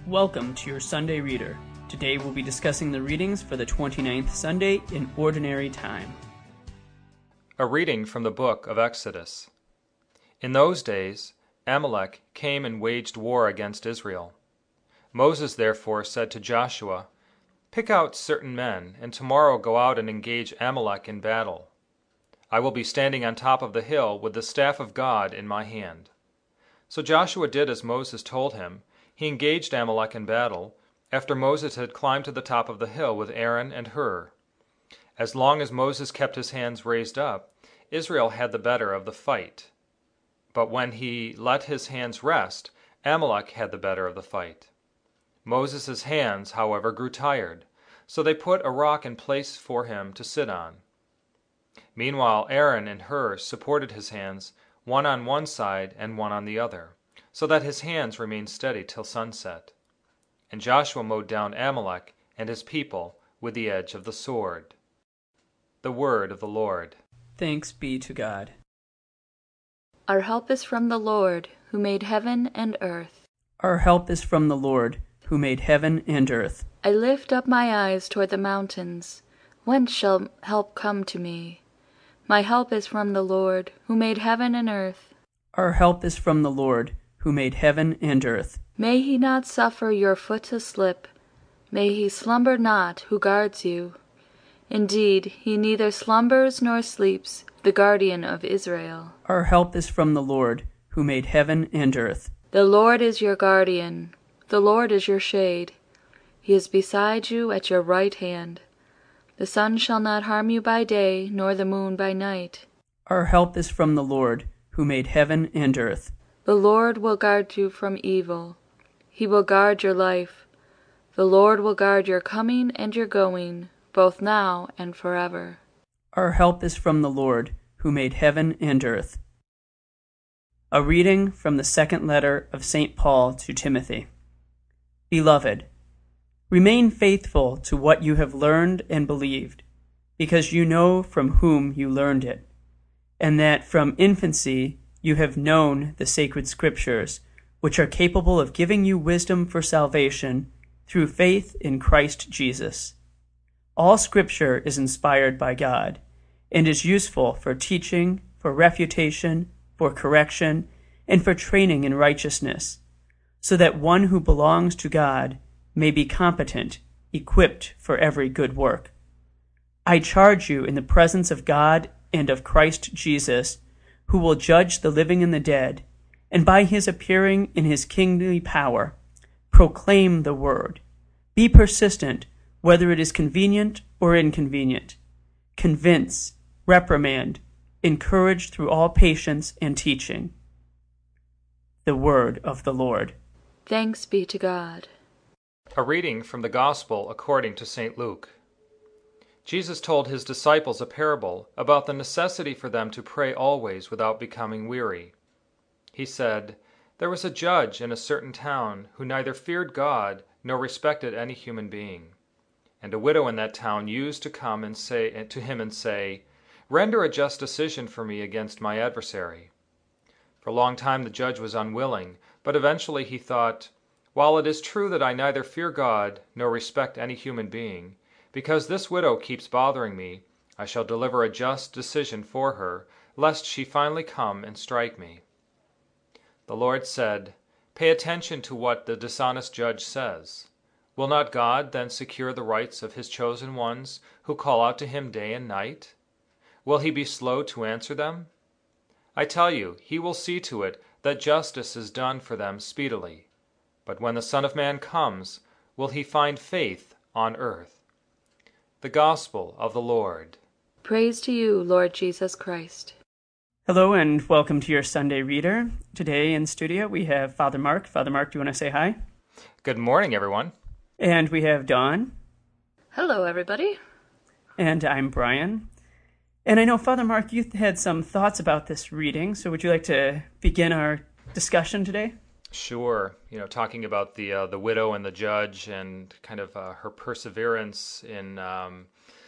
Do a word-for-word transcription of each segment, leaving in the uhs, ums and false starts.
Welcome to your Sunday Reader. Today we'll be discussing the readings for the twenty-ninth Sunday in Ordinary Time. A reading from the book of Exodus. In those days, Amalek came and waged war against Israel. Moses therefore said to Joshua, "Pick out certain men, and tomorrow go out and engage Amalek in battle. I will be standing on top of the hill with the staff of God in my hand." So Joshua did as Moses told him. He engaged Amalek in battle, after Moses had climbed to the top of the hill with Aaron and Hur. As long as Moses kept his hands raised up, Israel had the better of the fight. But when he let his hands rest, Amalek had the better of the fight. Moses' hands, however, grew tired, so they put a rock in place for him to sit on. Meanwhile Aaron and Hur supported his hands, one on one side and one on the other, so that his hands remained steady till sunset. And Joshua mowed down Amalek and his people with the edge of the sword. The word of the Lord. Thanks be to God. Our help is from the Lord, who made heaven and earth. Our help is from the Lord, who made heaven and earth. I lift up my eyes toward the mountains. Whence shall help come to me? My help is from the Lord, who made heaven and earth. Our help is from the Lord, who made heaven and earth. May he not suffer your foot to slip. May he slumber not who guards you. Indeed, he neither slumbers nor sleeps, the guardian of Israel. Our help is from the Lord, who made heaven and earth. The Lord is your guardian. The Lord is your shade. He is beside you at your right hand. The sun shall not harm you by day, nor the moon by night. Our help is from the Lord, who made heaven and earth. The Lord will guard you from evil. He will guard your life. The Lord will guard your coming and your going, both now and forever. Our help is from the Lord, who made heaven and earth. A reading from the second letter of Saint Paul to Timothy. Beloved, remain faithful to what you have learned and believed, because you know from whom you learned it, and that from infancy you have known the sacred Scriptures, which are capable of giving you wisdom for salvation through faith in Christ Jesus. All Scripture is inspired by God, and is useful for teaching, for refutation, for correction, and for training in righteousness, so that one who belongs to God may be competent, equipped for every good work. I charge you in the presence of God and of Christ Jesus, who will judge the living and the dead, and by his appearing in his kingly power, proclaim the word. Be persistent, whether it is convenient or inconvenient. Convince, reprimand, encourage through all patience and teaching. The word of the Lord. Thanks be to God. A reading from the Gospel according to Saint Luke. Jesus told his disciples a parable about the necessity for them to pray always without becoming weary. He said, "There was a judge in a certain town who neither feared God nor respected any human being. And a widow in that town used to come and say to him and say, 'Render a just decision for me against my adversary.' For a long time the judge was unwilling, but eventually he thought, 'While it is true that I neither fear God nor respect any human being, because this widow keeps bothering me, I shall deliver a just decision for her, lest she finally come and strike me.' The Lord said, 'Pay attention to what the dishonest judge says. Will not God then secure the rights of his chosen ones who call out to him day and night? Will he be slow to answer them? I tell you, he will see to it that justice is done for them speedily. But when the Son of Man comes, will he find faith on earth?' The Gospel of the Lord. Praise to you, Lord Jesus Christ. Hello and welcome to your Sunday Reader. Today in studio we have Father Mark. Father Mark, do you want to say hi? Good morning, everyone. And we have Dawn. Hello, everybody. And I'm Brian. And I know, Father Mark, you had some thoughts about this reading, so would you like to begin our discussion today? Sure. You know, talking about the uh, the widow and the judge and kind of uh, her perseverance in um,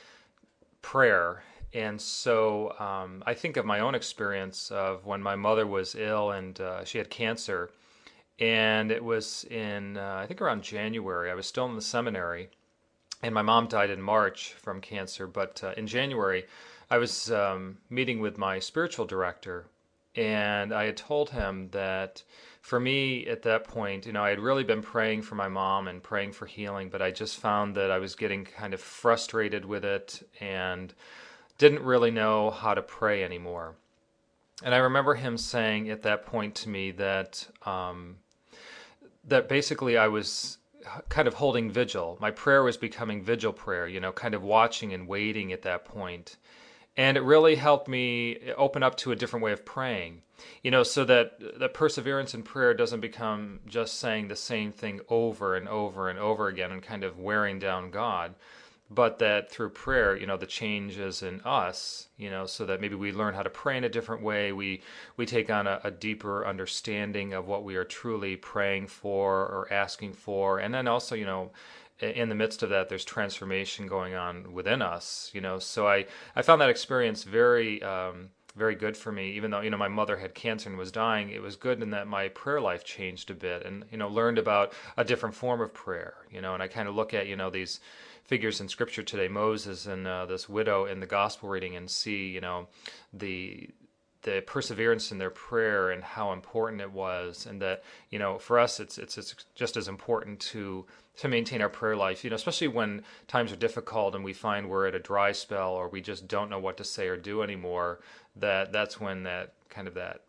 prayer. And so um, I think of my own experience of when my mother was ill and uh, she had cancer. And it was in, uh, I think around January. I was still in the seminary, and my mom died in March from cancer. But uh, in January, I was um, meeting with my spiritual director, and I had told him that for me at that point, you know, I had really been praying for my mom and praying for healing, but I just found that I was getting kind of frustrated with it and didn't really know how to pray anymore. And I remember him saying at that point to me that um, that basically I was kind of holding vigil. My prayer was becoming vigil prayer, you know, kind of watching and waiting at that point. And it really helped me open up to a different way of praying, you know, so that that perseverance in prayer doesn't become just saying the same thing over and over and over again and kind of wearing down God, but that through prayer, you know, the change is in us, you know, so that maybe we learn how to pray in a different way. We we take on a, a deeper understanding of what we are truly praying for or asking for, and then also, you know, in the midst of that, there's transformation going on within us, you know. So I, I found that experience very, um, very good for me. Even though, you know, my mother had cancer and was dying, it was good in that my prayer life changed a bit, and, you know, learned about a different form of prayer, you know. And I kind of look at, you know, these figures in Scripture today, Moses and uh, this widow in the gospel reading, and see, you know, the the perseverance in their prayer and how important it was, and that, you know, for us, it's it's, it's just as important to to maintain our prayer life, you know, especially when times are difficult and we find we're at a dry spell or we just don't know what to say or do anymore, that that's when that kind of that.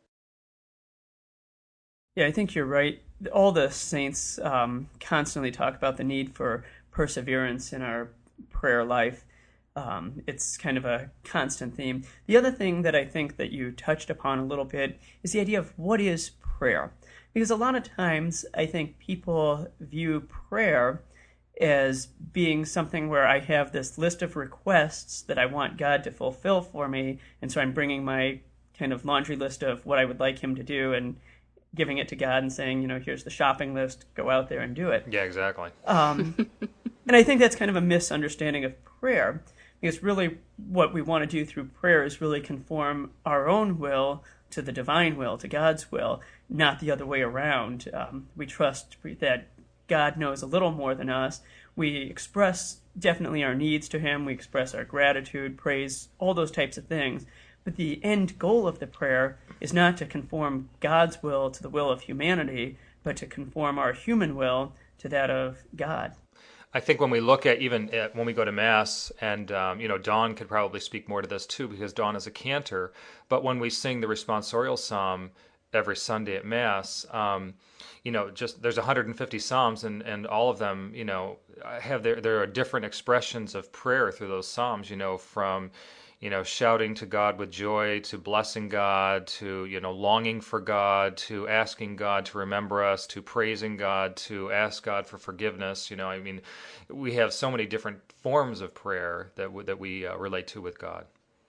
Yeah, I think you're right. All the saints um, constantly talk about the need for perseverance in our prayer life. Um, it's kind of a constant theme. The other thing that I think that you touched upon a little bit is the idea of what is prayer. Because a lot of times I think people view prayer as being something where I have this list of requests that I want God to fulfill for me, and so I'm bringing my kind of laundry list of what I would like him to do and giving it to God and saying, you know, here's the shopping list, go out there and do it. Yeah, exactly. Um, and I think that's kind of a misunderstanding of prayer, because really what we want to do through prayer is really conform our own will to the divine will, to God's will, not the other way around. Um, we trust that God knows a little more than us. We express definitely our needs to him. We express our gratitude, praise, all those types of things. But the end goal of the prayer is not to conform God's will to the will of humanity, but to conform our human will to that of God. I think when we look at even at, when we go to Mass, and um, you know, Dawn could probably speak more to this too, because Dawn is a cantor. But when we sing the responsorial psalm every Sunday at Mass, um, you know, just there's one hundred fifty psalms, and, and all of them, you know, have there there are different expressions of prayer through those psalms. You know, from you know, shouting to God with joy, to blessing God, to, you know, longing for God, to asking God to remember us, to praising God, to ask God for forgiveness. You know, I mean, we have so many different forms of prayer that w- that we uh, relate to with God.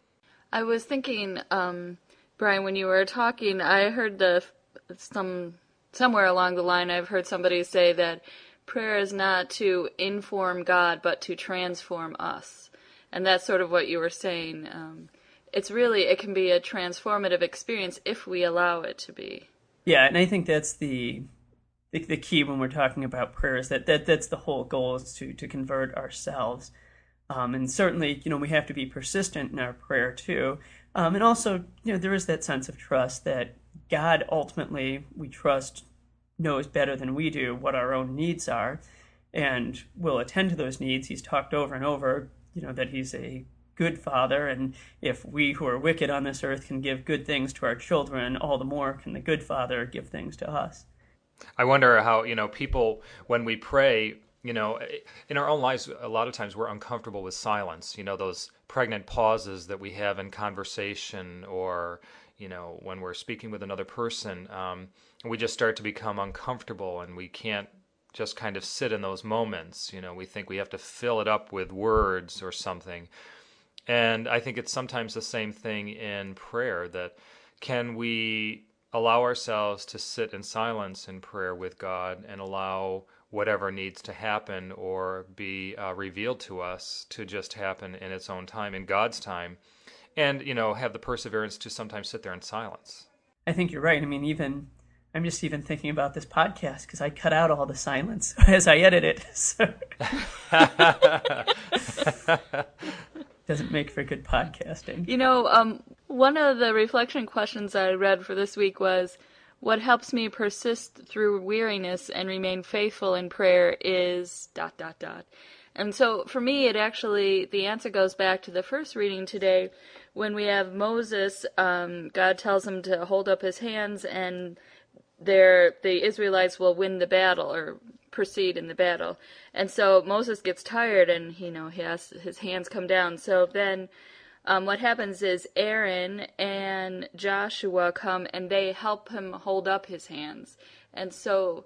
I was thinking, um, Brian, when you were talking, I heard the some somewhere along the line, I've heard somebody say that prayer is not to inform God, but to transform us. And that's sort of what you were saying. Um, it's really, it can be a transformative experience if we allow it to be. Yeah, and I think that's the the, the key when we're talking about prayer, is that, that that's the whole goal, is to, to convert ourselves. Um, and certainly, you know, we have to be persistent in our prayer too. Um, and also, you know, there is that sense of trust that God ultimately, we trust, knows better than we do what our own needs are, and will attend to those needs. He's talked over and over, you know, that he's a good father, and if we who are wicked on this earth can give good things to our children, all the more can the good father give things to us. I wonder how, you know, people, when we pray, you know, in our own lives, a lot of times we're uncomfortable with silence, you know, those pregnant pauses that we have in conversation, or, you know, when we're speaking with another person, um, we just start to become uncomfortable, and we can't just kind of sit in those moments. You know, we think we have to fill it up with words or something. And I think it's sometimes the same thing in prayer, that can we allow ourselves to sit in silence in prayer with God and allow whatever needs to happen or be uh, revealed to us to just happen in its own time, in God's time, and, you know, have the perseverance to sometimes sit there in silence. I think you're right. I mean, even I'm just even thinking about this podcast because I cut out all the silence as I edit it. So doesn't make for good podcasting. You know, um, one of the reflection questions I read for this week was, what helps me persist through weariness and remain faithful in prayer is dot, dot, dot. And so for me, it actually, the answer goes back to the first reading today when we have Moses. Um, God tells him to hold up his hands and there the Israelites will win the battle or proceed in the battle. And so Moses gets tired and, you know, he has his hands come down. So then um, what happens is Aaron and Joshua come and they help him hold up his hands. And so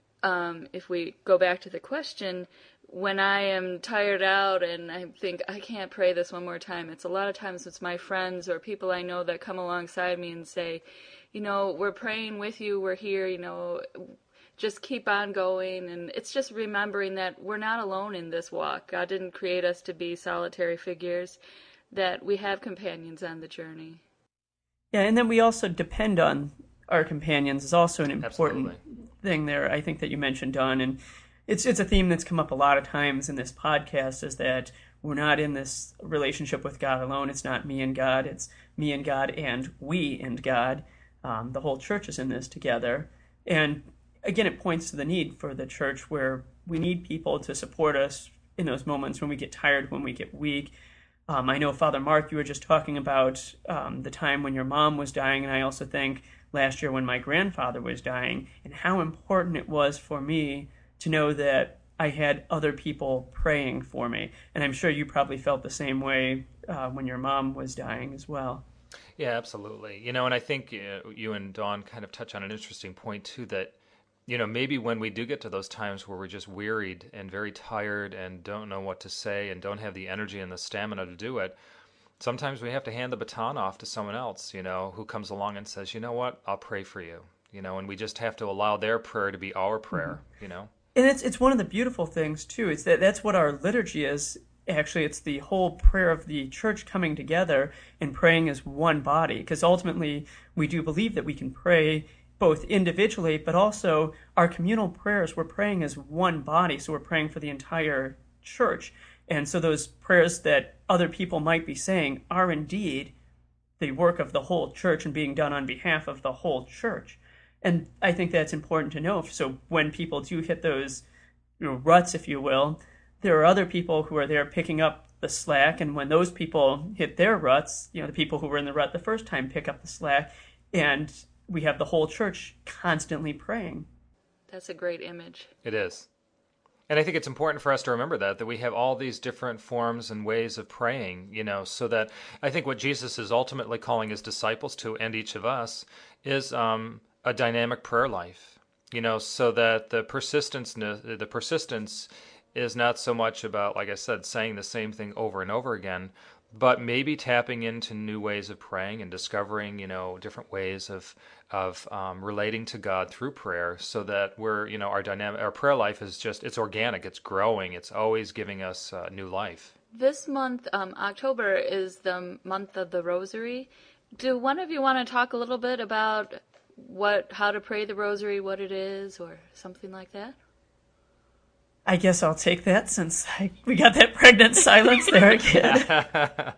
um, if we go back to the question, when I am tired out and I think I can't pray this one more time, it's a lot of times it's my friends or people I know that come alongside me and say, you know, we're praying with you, we're here, you know, just keep on going. And it's just remembering that we're not alone in this walk. God didn't create us to be solitary figures, that we have companions on the journey. Yeah, and then we also depend on our companions is also an important Absolutely. thing there, I think, that you mentioned, Don. And it's it's a theme that's come up a lot of times in this podcast, is that we're not in this relationship with God alone. It's not me and God. It's me and God and we and God. Um, the whole church is in this together. And again, it points to the need for the church where we need people to support us in those moments when we get tired, when we get weak. Um, I know, Father Mark, you were just talking about um, the time when your mom was dying, and I also think last year when my grandfather was dying, and how important it was for me to know that I had other people praying for me. And I'm sure you probably felt the same way uh, when your mom was dying as well. Yeah, absolutely. You know, and I think uh, you and Dawn kind of touch on an interesting point too, that, you know, maybe when we do get to those times where we're just wearied and very tired and don't know what to say and don't have the energy and the stamina to do it, sometimes we have to hand the baton off to someone else, you know, who comes along and says, you know what, I'll pray for you, you know, and we just have to allow their prayer to be our prayer, mm-hmm. you know. And it's it's one of the beautiful things, too, is that that's what our liturgy is. Actually, it's the whole prayer of the church coming together and praying as one body, because ultimately we do believe that we can pray both individually, but also our communal prayers, we're praying as one body, so we're praying for the entire church. And so those prayers that other people might be saying are indeed the work of the whole church and being done on behalf of the whole church. And I think that's important to know. So when people do hit those, you know, ruts, if you will, there are other people who are there picking up the slack. And when those people hit their ruts, you know, the people who were in the rut the first time pick up the slack. And we have the whole church constantly praying. That's a great image. It is. And I think it's important for us to remember that, that we have all these different forms and ways of praying, you know, so that I think what Jesus is ultimately calling his disciples to, and each of us, is um, a dynamic prayer life, you know, so that the persistence, the persistence is not so much about, like I said, saying the same thing over and over again, but maybe tapping into new ways of praying and discovering, you know, different ways of of um, relating to God through prayer, so that we're, you know, our dynamic, our prayer life is just, it's organic, it's growing, it's always giving us uh, new life. This month, um, October, is the month of the Rosary. Do one of you want to talk a little bit about what, how to pray the Rosary, what it is, or something like that? I guess I'll take that since I, we got that pregnant silence there again.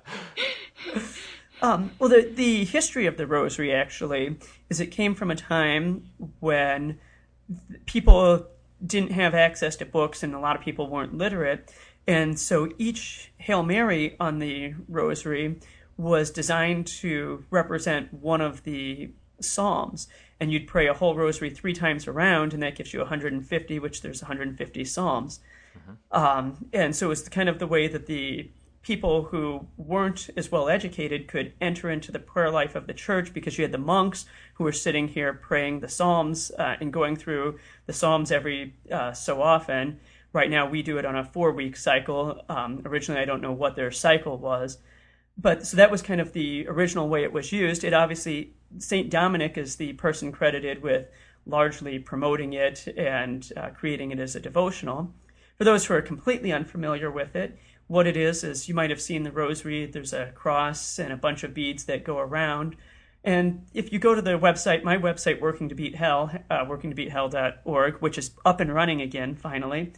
um, well, the, the history of the Rosary, actually, is it came from a time when people didn't have access to books and a lot of people weren't literate. And so each Hail Mary on the Rosary was designed to represent one of the Psalms. And you'd pray a whole rosary three times around, and that gives you one hundred fifty, which there's one hundred fifty psalms. Mm-hmm. Um, and so it's kind of the way that the people who weren't as well educated could enter into the prayer life of the church, because you had the monks who were sitting here praying the psalms uh, and going through the psalms every uh, so often. Right now we do it on a four-week cycle. Um, originally, I don't know what their cycle was. But so that was kind of the original way it was used. It obviously, Saint Dominic is the person credited with largely promoting it and uh, creating it as a devotional. For those who are completely unfamiliar with it, what it is is you might have seen the rosary. There's a cross and a bunch of beads that go around. And if you go to the website, my website, Working to Beat Hell, uh, working to beat hell dot org, which is up and running again, finally,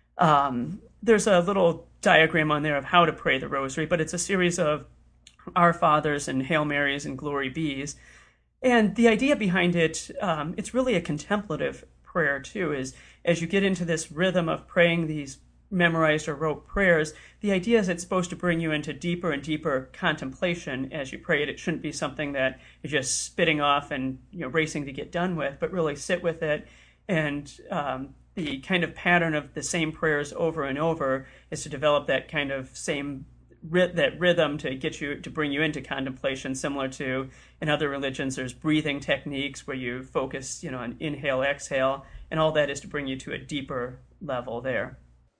um, there's a little diagram on there of how to pray the rosary, but it's a series of Our Fathers and Hail Marys and Glory Bees. And the idea behind it, um, it's really a contemplative prayer too, is as you get into this rhythm of praying these memorized or rote prayers, the idea is it's supposed to bring you into deeper and deeper contemplation as you pray it. It shouldn't be something that you're just spitting off and, you know, racing to get done with, but really sit with it. And um, the kind of pattern of the same prayers over and over is to develop that kind of same that rhythm to get you to bring you into contemplation, similar to in other religions there's breathing techniques where you focus, you know, on inhale, exhale, and all that is to bring you to a deeper level there.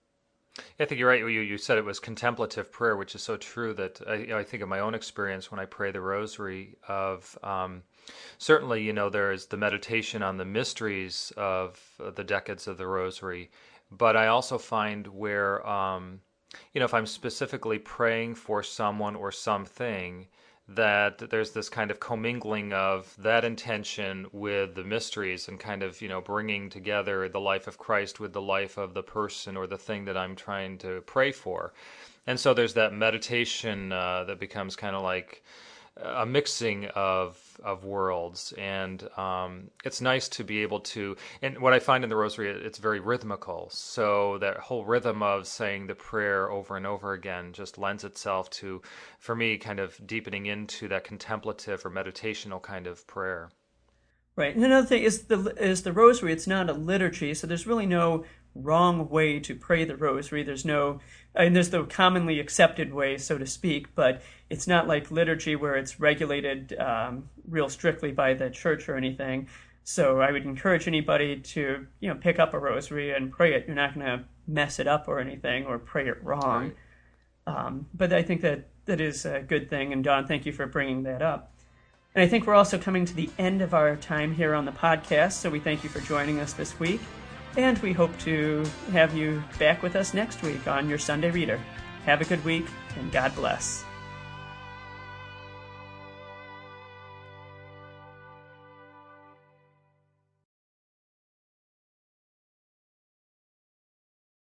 I think you're right. You you said it was contemplative prayer, which is so true. That I, you know, I think of my own experience when I pray the Rosary. Of um, certainly, you know, there is the meditation on the mysteries of the decades of the Rosary, but I also find where um, you know, if I'm specifically praying for someone or something, that there's this kind of commingling of that intention with the mysteries and kind of, you know, bringing together the life of Christ with the life of the person or the thing that I'm trying to pray for. And so there's that meditation uh, that becomes kind of like a mixing of of worlds, and um, it's nice to be able to, and what I find in the Rosary, it's very rhythmical, so that whole rhythm of saying the prayer over and over again just lends itself to, for me, kind of deepening into that contemplative or meditational kind of prayer. Right, and another thing is the is the Rosary, it's not a liturgy, so there's really no wrong way to pray the Rosary. There's no, I mean, there's the commonly accepted way, so to speak, but it's not like liturgy where it's regulated um, real strictly by the church or anything. So I would encourage anybody to, you know, pick up a Rosary and pray it. You're not going to mess it up or anything or pray it wrong. Right. Um, but I think that that is a good thing, and Don, thank you for bringing that up. And I think we're also coming to the end of our time here on the podcast, so we thank you for joining us this week. And we hope to have you back with us next week on your Sunday Reader. Have a good week, and God bless.